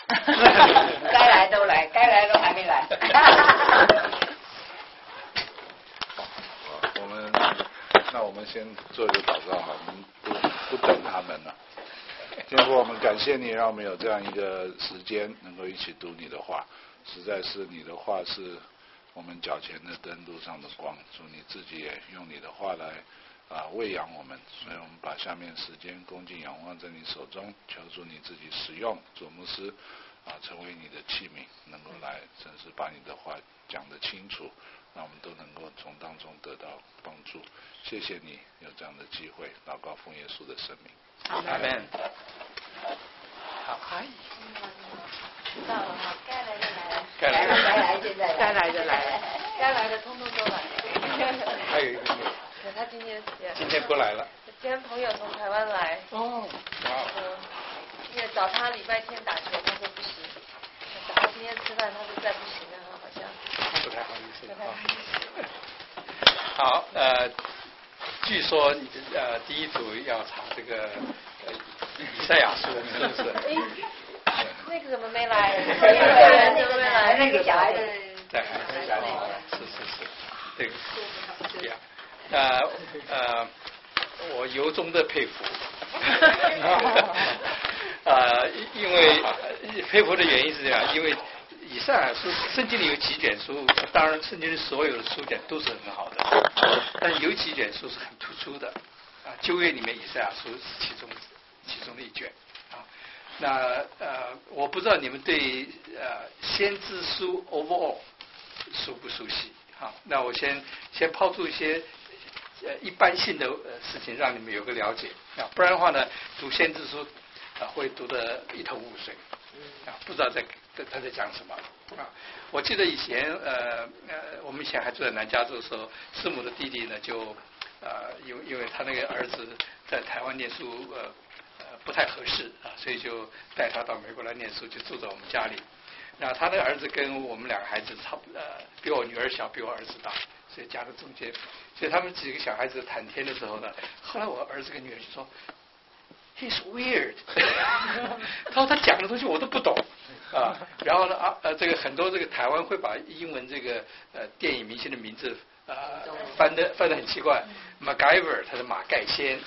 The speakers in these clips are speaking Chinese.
该来都来，该来都还没来。 我们先做一个祷告，我们不等他们了。天父，我们感谢你，让我们有这样一个时间，能够一起读你的话。实在是你的话是我们脚前的灯，路上的光。主你自己也用你的话来喂养我们，所以我们把下面时间恭敬仰望在你手中，求主你自己使用主牧师成为你的器皿，能够来真是把你的话讲得清楚，让我们都能够从当中得到帮助。谢谢你有这样的机会，祷告奉耶稣的圣名， 阿门。好， 到了哈，该来的来了， 该来现在该来的来了， 该来的通通都来。 还有一个他今天不来了。 今天朋友从台湾来。 哦， 因为找他礼拜天打球，他说不行。找他今天吃饭，他说再不行了，好像。 不太好意思。好，据说第一组要查这个以赛亚书，是不是？ 那个怎么没来？ 那个没来，那个小孩子在海南是，这个我由衷的佩服。因为佩服的原因是这样，因为以赛亚书圣经里有几卷书，当然圣经里所有的书卷都是很好的，但有几卷书是很突出的旧约里面以赛亚书是其中的一卷那我不知道你们对先知书 overall 熟不熟悉那我先抛出一些一般性的事情，让你们有个了解不然的话呢，读先知书会读得一头雾水不知道他在讲什么我记得以前我们以前还住在南加州的时候，师母的弟弟呢就因为他那个儿子在台湾念书不太合适所以就带他到美国来念书，就住在我们家里。那他的儿子跟我们两个孩子比我女儿小，比我儿子大，所以夹在中间。所以他们几个小孩子谈天的时候呢，后来我儿子跟女儿就说 He's weird 他说他讲的东西我都不懂然后呢这个很多这个台湾会把英文这个电影明星的名字翻得很奇怪 MacGyver 他是马盖先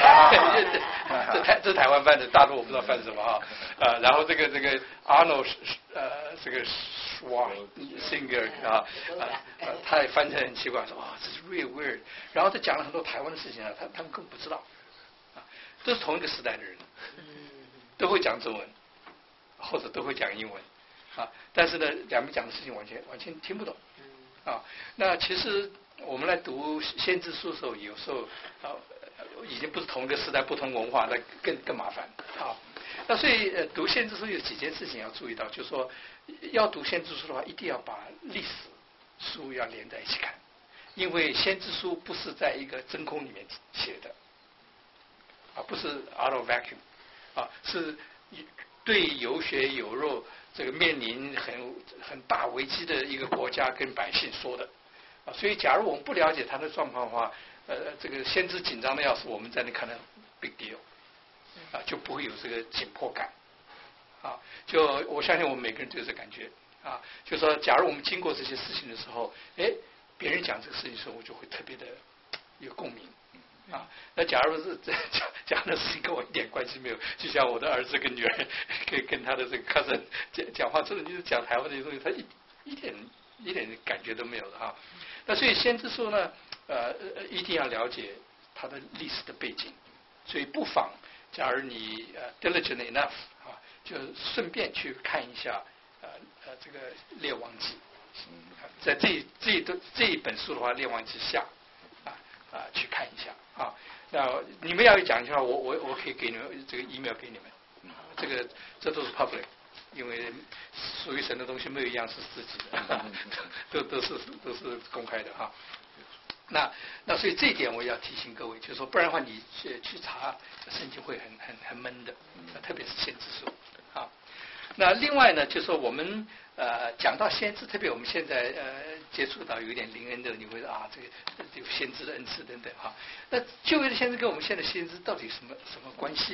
这台湾翻的，大陆我不知道翻什么然后这个 Arnold 这个 Schwarzenegger 他也翻成很奇怪，说这是 real weird， 然后他讲了很多台湾的事情他们根本不知道都是同一个时代的人都会讲中文或者都会讲英文但是呢两边讲的事情完全听不懂那其实我们来读先知书的时候，有时候已经不是同一个时代不同文化，那更麻烦那所以读先知书有几件事情要注意到，就是说要读先知书的话，一定要把历史书要连在一起看，因为先知书不是在一个真空里面写的不是 out of vacuum是对有血有肉这个面临很大危机的一个国家跟百姓说的所以假如我们不了解他的状况的话这个先知紧张的要死，我们在那看到 big deal就不会有这个紧迫感就我相信我们每个人都有这感觉就说假如我们经过这些事情的时候别人讲这个事情的时候，我就会特别的有共鸣那假如是讲的事情跟我一点关系没有，就像我的儿子跟女儿跟他的这个 cousin 讲话，真的就是讲台湾这些东西，他一点感觉都没有的那所以先知书呢一定要了解它的历史的背景，所以不妨假如你diligent enough 就顺便去看一下这个列王记在这一本书的话，列王记下去看一下那你们要讲一下，我可以给你们这个 email 给你们这都是 public， 因为属于神的东西没有一样是自己的都是公开的那所以这一点我要提醒各位，就是说不然的话你去查圣经会很闷的特别是先知书那另外呢，就是说我们讲到先知，特别我们现在接触到有点灵恩的，你会这个先知的恩赐等等那旧约的先知跟我们现在的先知到底什么关系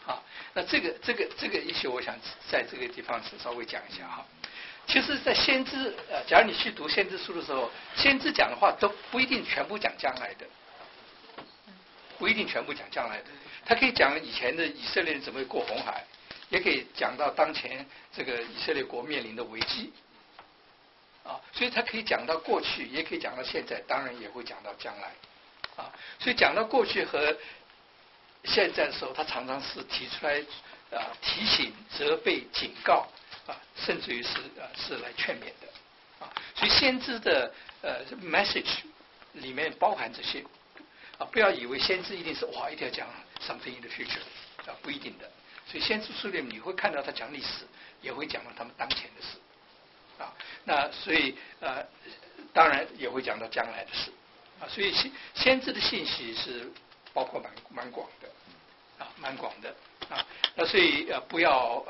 啊。那这个一些，我想在这个地方是稍微讲一下哈。其实，在先知假如你去读先知书的时候，先知讲的话都不一定全部讲将来的，不一定全部讲将来的。他可以讲以前的以色列人怎么过红海，也可以讲到当前这个以色列国面临的危机，啊，所以他可以讲到过去，也可以讲到现在，当然也会讲到将来，啊，所以讲到过去和现在的时候，他常常是提出来提醒、责备、警告甚至于是来劝勉的，啊，所以先知的message 里面包含这些，不要以为先知一定是一定要讲 something in the future 不一定的。所以先知书里面你会看到他讲历史，也会讲到他们当前的事，那所以当然也会讲到将来的事，所以先知的信息是包括蛮广的，蛮广的，那所以不要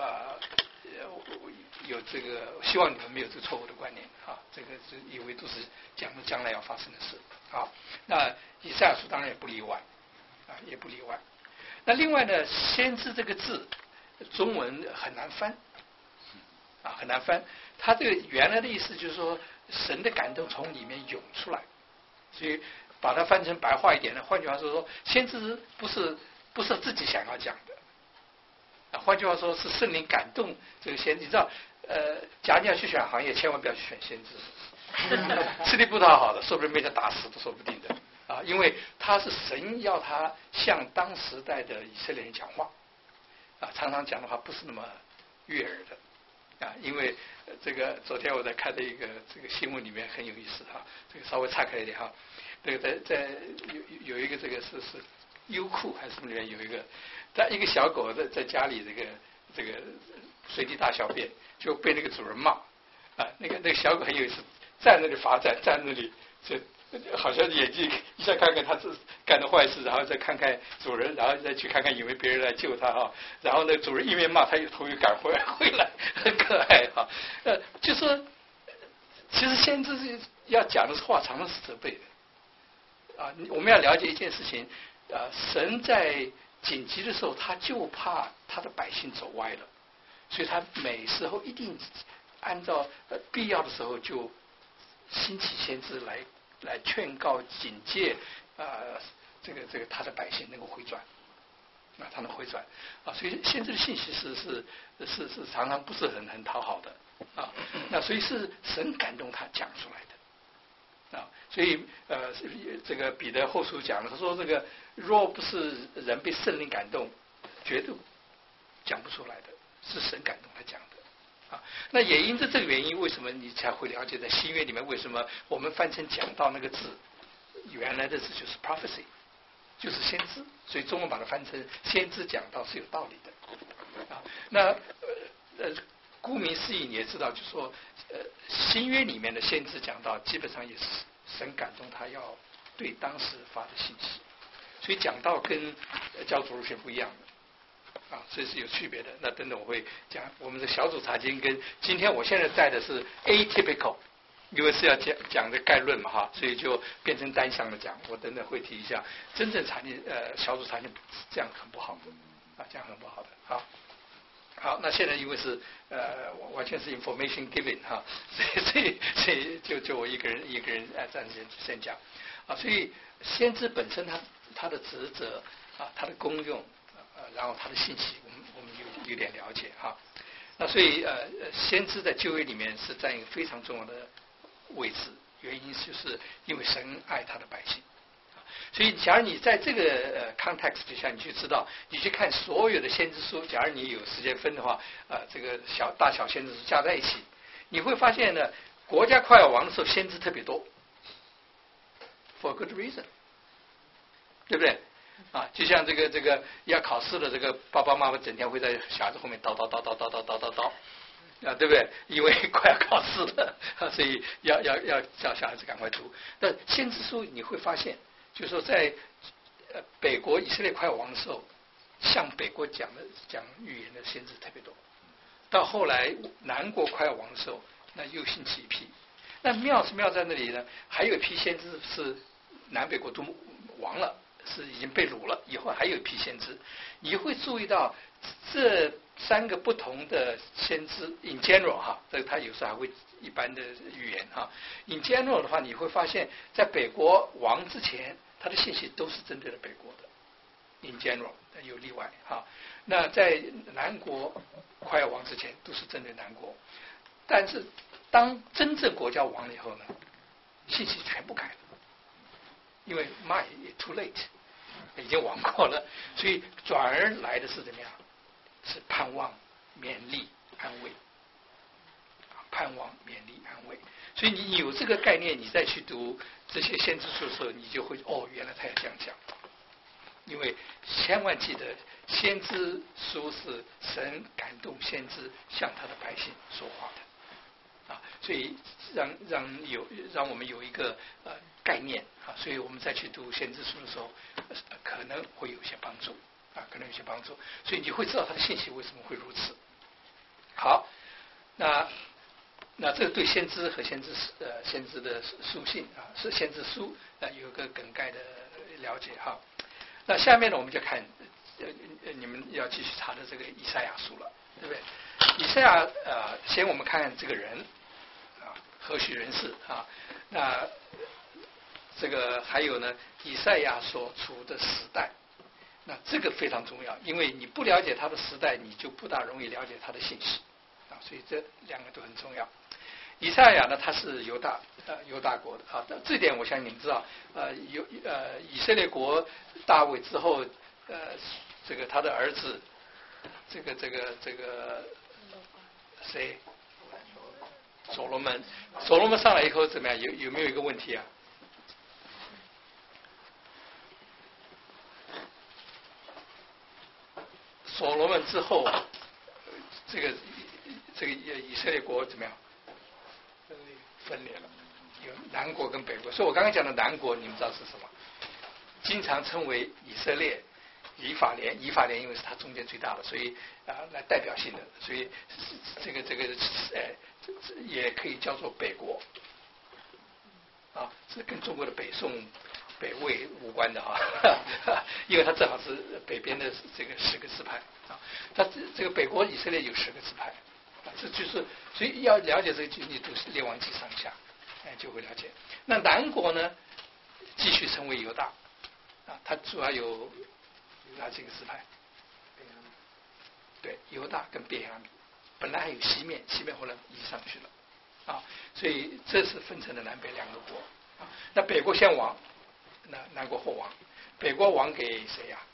有这个，希望你们没有这个错误的观念，这个是以为都是讲的将来要发生的事，那以赛亚书当然也不例外，也不例外。那另外呢，先知这个字，中文很难翻，很难翻。它这个原来的意思就是说，神的感动从里面涌出来，所以把它翻成白话一点呢，换句话说，先知不是自己想要讲的，换句话说是圣灵感动这个先知。你知道，假如你要去选行业，千万不要去选先知，吃力不讨好的，说不定被他打死都说不定的。因为他是神要他向当时代的以色列人讲话，常常讲的话不是那么悦耳的，因为这个昨天我在看的一个这个新闻里面很有意思这个稍微岔开一点这个在有一个这个是优酷还是什么里面有一个小狗在家里这个随地大小便，就被那个主人骂，那个小狗很有意思，站那里罚站，站那里好像眼睛一下看看他这干的坏事，然后再看看主人，然后再去看看有没有别人来救他然后那主人一面骂他，头又赶回来，很可爱就说其实先知要讲的话常常是责备的我们要了解一件事情神在紧急的时候，他就怕他的百姓走歪了，所以他每时候一定按照必要的时候就兴起先知来劝告警戒这个他的百姓能够回转他能回转所以先知的信息是常常不是很讨好的那所以是神感动他讲出来的所以这个彼得后书讲了，他说这个若不是人被圣灵感动，绝对讲不出来的，是神感动他讲的。那也因着这个原因，为什么你才会了解在新约里面为什么我们翻成讲道那个字，原来的字就是 prophecy， 就是先知，所以中文把它翻成先知讲道是有道理的那顾名思义你也知道，就是说新约里面的先知讲道基本上也是神感动他要对当时发的信息，所以讲道跟教主路线不一样的。所以是有区别的。那等等我会讲我们的小组查经跟今天我现在带的是 atypical， 因为是要讲的概论嘛所以就变成单向的讲。我等等会提一下真正查经小组查经这样很不好的这样很不好的好，那现在因为是完全是 information giving 所以就我一个人暂时先讲所以先知本身他的职责他的功用然后他的信息我们有点了解那所以先知在旧约里面是占一个非常重要的位置，原因就是因为神爱他的百姓所以假如你在这个context 底下你去知道，你去看所有的先知书，假如你有时间分的话这个大小先知书加在一起，你会发现呢国家快要亡的时候先知特别多 for good reason， 对不对就像这个要考试的这个爸爸妈妈整天会在小孩子后面叨对不对？因为快要考试了所以要叫小孩子赶快读。那先知书你会发现就是说在北国以色列快要亡的时候，向北国讲预言的先知特别多，到后来南国快要亡的时候，那又兴起一批。那妙是妙在那里呢，还有一批先知是南北国都亡了， 是已经被掳了，以后还有一批先知，你会注意到这3个不同的先知 in general 哈，这个他有时候还会一般的语言哈。in general 的话，你会发现在北国亡之前，他的信息都是针对了北国的 in general， 有例外哈。那在南国快要亡之前，都是针对南国，但是当真正国家亡了以后呢，信息全部改了，因为 too late， 已经亡过了，所以转而来的是怎么样？是盼望、勉励、安慰。盼望、勉励、安慰。所以你有这个概念，你再去读这些先知书的时候，你就会原来他要这样讲。因为千万记得，先知书是神感动先知向他的百姓说话的。所以让我们有一个概念所以我们再去读先知书的时候，可能会有些帮助可能有些帮助，所以你会知道他的信息为什么会如此。好，那这个对先知和先知的书信是先知书有个梗概的了解哈。那下面呢，我们就看你们要继续查的这个以赛亚书了，对不对？以赛亚先我们看看这个人何许人士那这个还有呢，以赛亚所处的时代，那这个非常重要，因为你不了解他的时代，你就不大容易了解他的信息所以这2个都很重要。以赛亚呢，他是犹大国的这点我相信你们知道以色列国大卫之后这个他的儿子这个谁所罗门上来以后怎么样？有没有一个问题啊？所罗门之后这个以色列国怎么样？分裂了，有南国跟北国。所以我刚刚讲的南国，你们知道是什么？经常称为以色列、以法莲因为是它中间最大的，所以来代表性的，所以这个也可以叫做北国这跟中国的北宋、北魏无关的因为它正好是北边的这个10个支派它这个北国以色列有10个支派这就是所以要了解这个，你读列王纪上下就会了解。那南国呢，继续成为犹大它主要有哪几个支派？对，犹大跟便雅悯，本来还有西面后来移上去了所以这是分成了南北2个国那北国先亡，那南国后亡。北国亡给谁呀？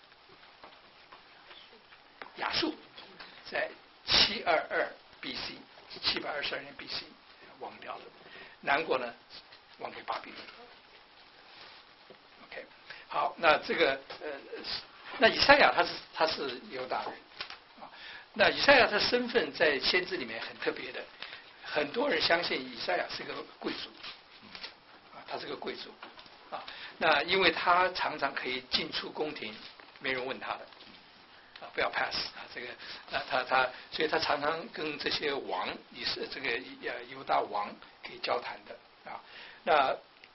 亚述，在722 BC 722年 BC 亡掉了。南国呢亡给巴比伦。OK， 好，那这个那以赛亚他是犹大人那以赛亚他身份在先知里面很特别的，很多人相信以赛亚是个贵族他是个贵族那因为他常常可以进出宫廷，没人问他的不要 pass 这个所以他常常跟这些王也是这个犹大王可以交谈的那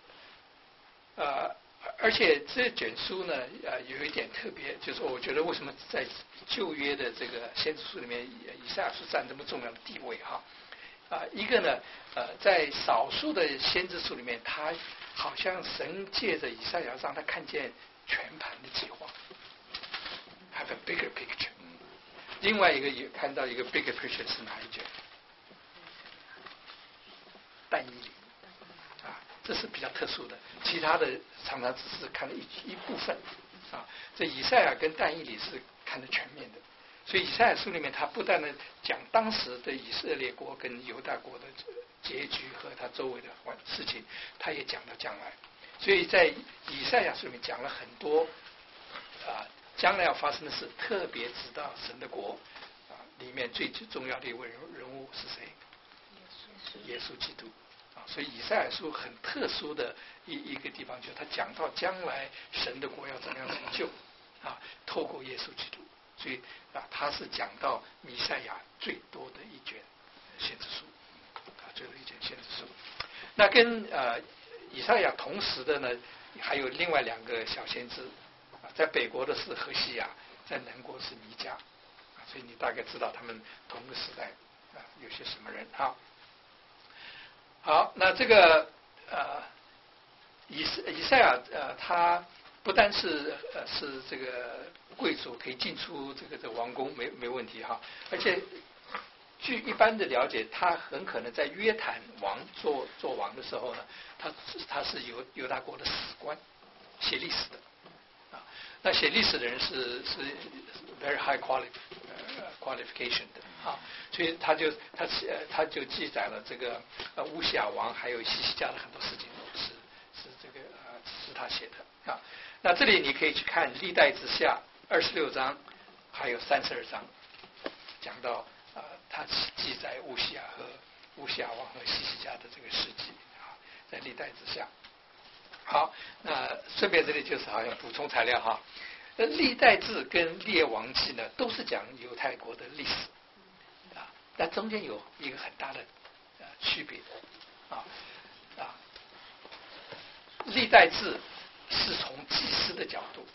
而且这卷书呢有一点特别，就是我觉得为什么在旧约的这个先知书里面以赛亚书占这么重要的地位一个呢在少数的先知书里面，他好像神借着以赛亚让他看见全盘的计划 ，have a bigger picture。另外一个也看到一个 bigger picture 是哪一卷？但以理这是比较特殊的，其他的常常只是看了一部分这以赛亚跟但以理是看得全面的。所以以赛亚书里面，他不但呢讲当时的以色列国跟犹大国的结局和他周围的事情，他也讲到将来。所以在以赛亚书里面讲了很多将来要发生的事，特别知道神的国里面最重要的一位人物是谁？耶稣基督所以以赛亚书很特殊的一个地方，就是他讲到将来神的国要怎么样成就透过耶稣基督。所以他是讲到弥赛亚最多的一卷先知书最后一卷先知书。那跟以赛亚同时的呢还有另外2个小先知，在北国的是何西亚，在南国是弥迦，所以你大概知道他们同个时代有些什么人哈。好，那这个以赛亚他不单是是这个贵族可以进出这个王宫没问题哈，而且据一般的了解，他很可能在约坦王做王的时候呢，他是犹大国的史官，写历史的那写历史的人是 very high qualification 的所以他就记载了这个乌西亚王还有西西家的很多事情是这个是他写的那这里你可以去看历代志下26章还有32章，讲到他记载乌西亚王和西西家的这个事迹在历代之下。好，那顺便这里就是好像补充材料哈。历代志跟列王记呢都是讲犹太国的历史但中间有一个很大的区别历代志是从祭司的角度，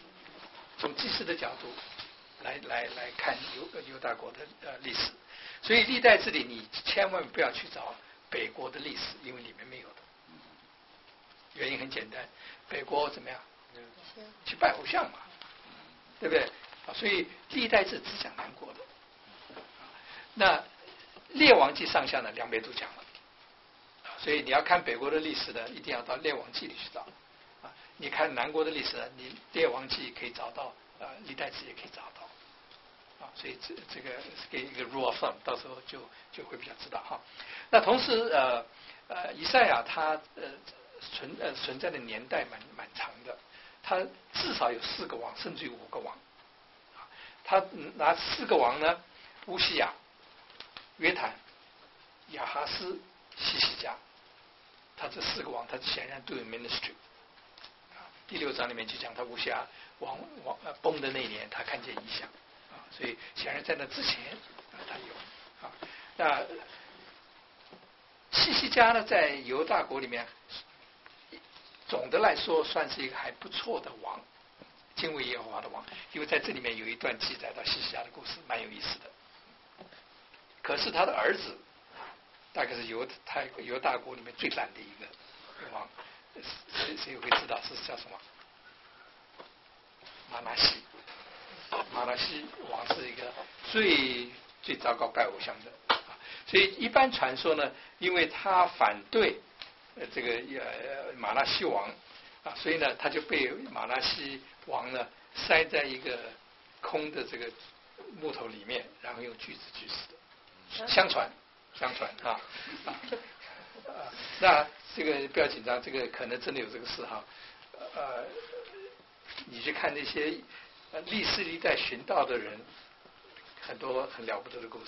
来看犹大国的历史，所以历代志里你千万不要去找北国的历史，因为里面没有的。原因很简单，北国怎么样？去拜偶像嘛，对不对？所以历代志只讲南国的。那列王记上下呢，两边都讲了。所以你要看北国的历史呢，一定要到列王记里去找。你看南国的历史呢，你列王记可以找到，历代志也可以找到。所以这个给一个 rule of thumb， 到时候就会比较知道哈。那同时以赛亚他存在的年代蛮长的，他至少有4个王，甚至于5个王。他拿4个王呢，乌西亚、约坦、亚哈斯、西西家，他这4个王，他显然都有 ministry。第6章里面就讲他乌西亚王崩的那一年，他看见异象所以显然在那之前他有那西西家呢，在犹大国里面，总的来说算是一个还不错的王，敬畏耶和华的王，因为在这里面有一段记载到西西家的故事，蛮有意思的。可是他的儿子大概是犹大国里面最烂的一个王，谁会知道是叫什么？马拿西。马拿西王是一个最糟糕拜偶像的所以一般传说呢，因为他反对这个马拿西王所以呢他就被马拿西王呢塞在一个空的这个木头里面，然后用锯子锯死的。相传那这个不要紧张，这个可能真的有这个事哈。你去看那些历世历代寻道的人，很多很了不得的故事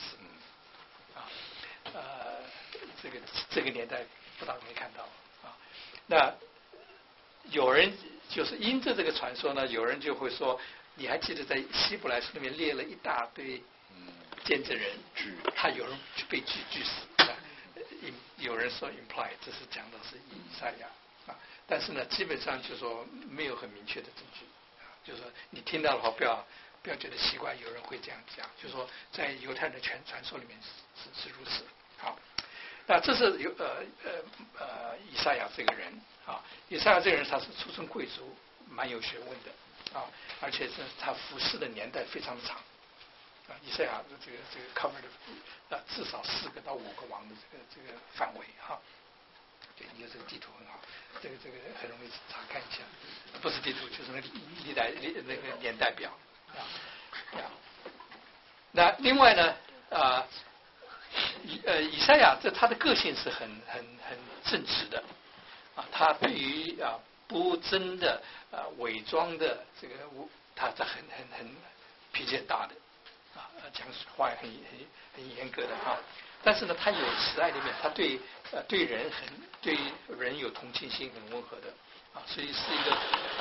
这个年代不大容易看到那有人就是因着这个传说呢，有人就会说，你还记得在希伯来书里面列了一大堆见证人，他有人被锯死有人说 imply 这是讲的是以赛亚但是呢基本上就说没有很明确的证据就是说你听到的话不要觉得奇怪，有人会这样讲，就是说在犹太人的传说里面是如此。好，那这是以赛亚这个人以赛亚这个人他是出身贵族，蛮有学问的而且是他服侍的年代非常长以赛亚的这个 cover 的至少4个到5个王的这个范围对，你有这个地图很好，这个很容易查看一下，不是地图就是那个那个年代表那另外呢以赛亚他的个性是很正直的他对于不真的伪装的这个他很脾气很大的讲话很严格的但是呢他有慈爱的面，他对人有同情心，很温和的所以是一个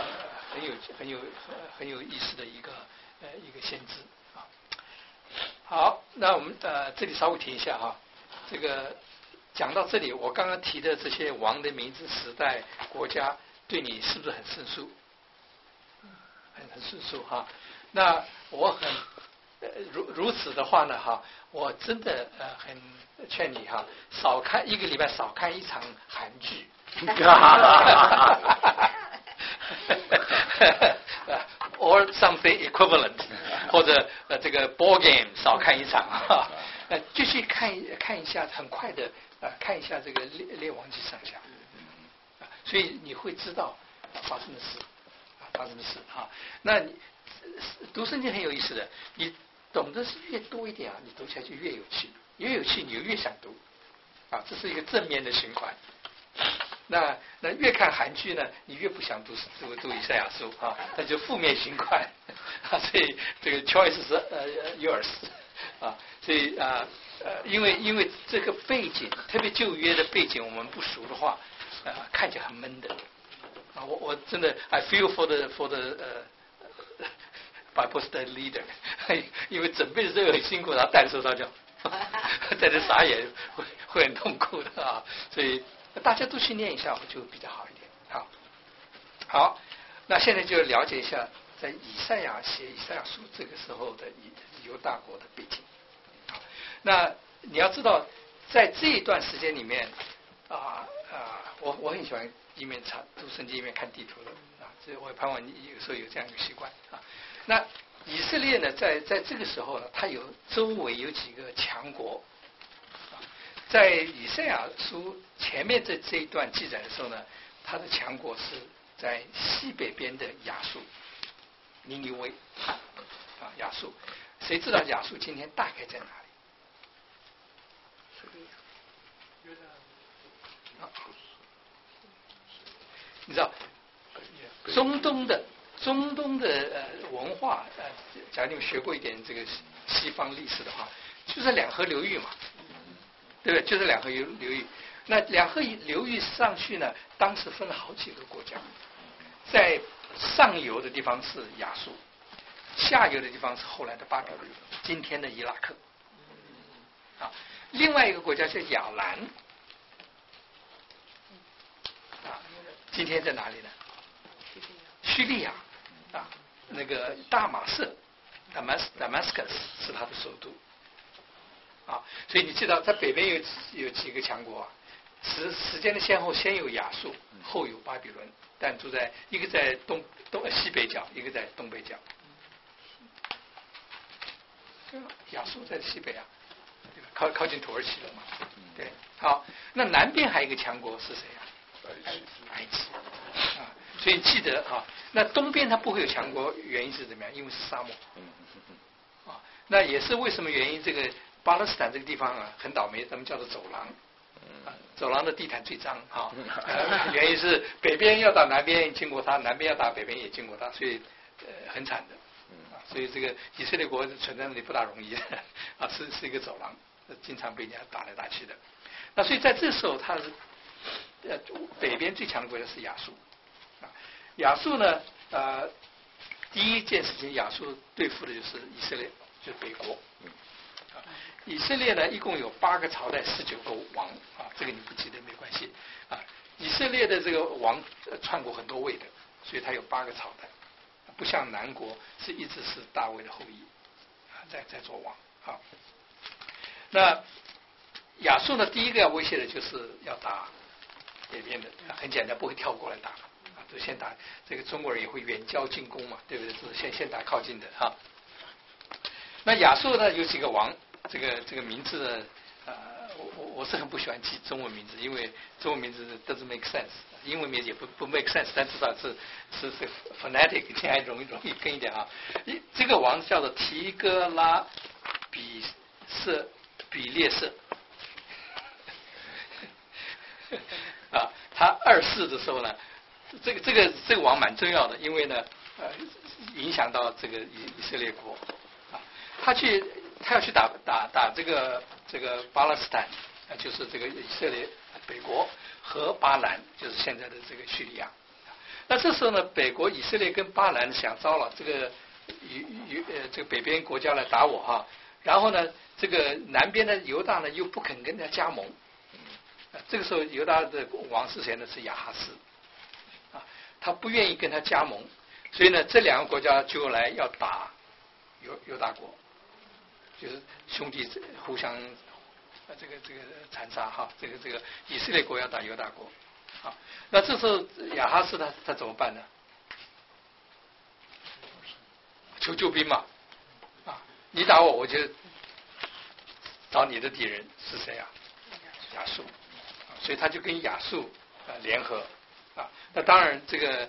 很有意思的一个先知好，那我们这里稍微停一下这个讲到这里，我刚刚提的这些王的名字、时代、国家对你是不是很生疏？很生疏哈。那我很如此的话呢哈，我真的很劝你哈，一个礼拜少看一场韩剧。or something equivalent， 或者这个 ball game 少看一场哈，继续看一下，很快的看一下这个列王纪上下，所以你会知道发生的事哈。那你读圣经很有意思的，你懂得是越多一点啊，你读起来就越有趣，越有趣你就越想读啊，这是一个正面的循环。那越看韩剧呢，你越不想读以赛亚书啊，那就负面循环啊。所以这个 choice 是yours 啊。所以因为这个背景，特别旧约的背景，我们不熟的话，看起来很闷的啊。我真的 I feel for the Bible study leader， 因为准备的时候很辛苦，然后带的时候他就在这傻眼，会很痛苦的啊。所以大家都去念一下，就比较好一点。好，那现在就了解一下，在以赛亚写以赛亚书这个时候的犹大国的背景。那你要知道，在这一段时间里面我很喜欢一面读圣经一面看地图的啊，所以我盼望你有时候有这样一个习惯啊。那以色列呢，在这个时候呢，它周围有几个强国。在以赛亚书前面这一段记载的时候呢，它的强国是在西北边的亚述，尼尼微啊，亚述。谁知道亚述今天大概在哪里？你知道中东的文化假如你们学过一点这个西方历史的话，就是两河流域嘛。对不对？就是两河流域。那两河流域上去呢，当时分了好几个国家，在上游的地方是亚述，下游的地方是后来的巴比伦，今天的伊拉克。啊，另外一个国家叫亚兰，啊，今天在哪里呢？叙利亚啊，那个大马色 Damascus 是它的首都。啊，所以你知道在北边有几个强国啊？时间的先后，先有亚述，后有巴比伦，但住在一个在西北角，一个在东北角。亚述在西北啊，对吧？靠近土耳其了嘛。对，好，那南边还有一个强国是谁啊？埃及啊，所以记得啊，那东边它不会有强国，原因是怎么样？因为是沙漠。啊，那也是为什么原因？这个巴勒斯坦这个地方啊，很倒霉，他们叫做走廊，走廊的地毯最脏啊。原因是北边要打南边经过它，南边要打北边也经过它，所以很惨的。所以这个以色列国存在那里不大容易啊，是一个走廊，经常被人家打来打去的。那所以在这时候，它是北边最强的国家是亚述啊。亚述呢，第一件事情，亚述对付的就是以色列，就是北国。以色列呢，一共有8个朝代，19个王啊，这个你不记得没关系啊。以色列的这个王篡过很多位的，所以他有8个朝代，不像南国是一直是大卫的后裔啊，在做王啊。那亚述呢，第一个要威胁的就是要打北边的，很简单，不会跳过来打啊，就先打。这个中国人也会远交近攻嘛，对不对？是先打靠近的哈。那亚述呢有几个王？这个名字呢，我是很不喜欢记中文名字，因为中文名字 doesn't make sense， 英文名字也不 make sense， 但至少是 phonetic， 这还容易跟一点啊。这个王叫做提哥拉比列色啊，他2世的时候呢，这个王蛮重要的，因为呢影响到这个以色列国啊，他要去打这个巴勒斯坦，就是这个以色列北国和巴兰，就是现在的这个叙利亚。那这时候呢，北国以色列跟巴兰想糟了，这个这个北边国家来打我哈，然后呢，这个南边的犹大呢又不肯跟他加盟。这个时候犹大的王是谁呢？是亚哈斯啊。 他不愿意跟他加盟，所以呢，这两个国家就来要打犹大国，就是兄弟互相这个残杀哈，这个以色列国要打犹大国，啊，那这时候亚哈斯他怎么办呢？求救兵嘛，啊，你打我，我就找你的敌人是谁啊？亚述，所以他就跟亚述联合啊。那当然，这个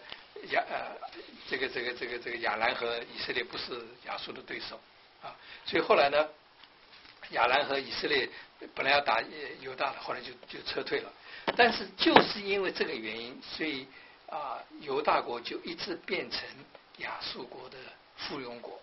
亚兰和以色列不是亚述的对手啊，所以后来呢，亚兰和以色列本来要打犹大的，后来就撤退了。但是就是因为这个原因，所以犹大国就一直变成亚述国的附庸国，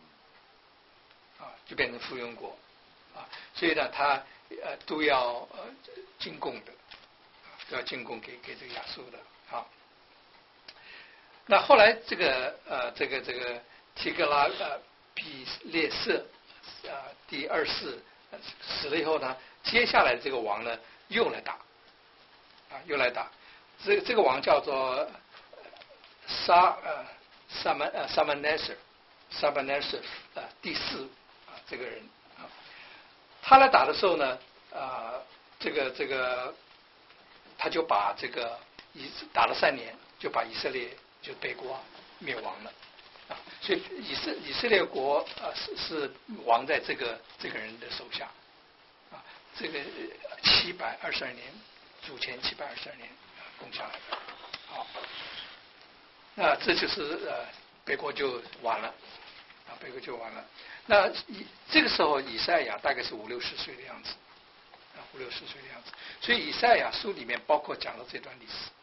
就变成附庸国，所以呢，他都要进贡的，都要进贡给这个亚述的啊。那后来这个提格拉比列色第二世死了以后呢，接下来这个王呢又来打，又来打，这个王叫做萨曼内瑟第四这个人啊，他来打的时候呢，这个他就把这个打了3年，就把以色列就北国灭亡了啊，所以以色列国是亡在这个人的手下啊，这个722年，主前722年攻下来的，好，那这就是北国就完了啊，北国就完了。那这个时候以赛亚大概是50-60岁的样子啊，50-60岁的样子。所以以赛亚书里面包括讲了这段历史，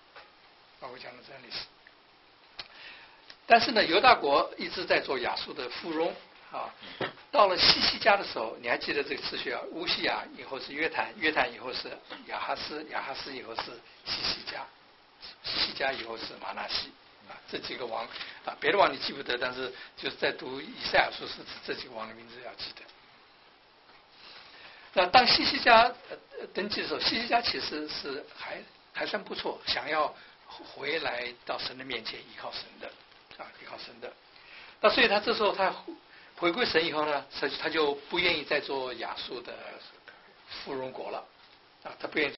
但是呢，犹大国一直在做亚述的附庸啊。到了西西家的时候，你还记得这个次序啊？乌西雅以后是约坦，约坦以后是亚哈斯，亚哈斯以后是西西家，西西家以后是马拿西啊，这几个王啊，别的王你记不得，但是就是在读以赛亚书是这几个王的名字要记得。那当西西家登基的时候，西西家其实是还算不错，想要回来到神的面前依靠神的啊，依靠神的。那所以他这时候他回归神以后呢，他就不愿意再做亚述的附庸国了啊，他不愿意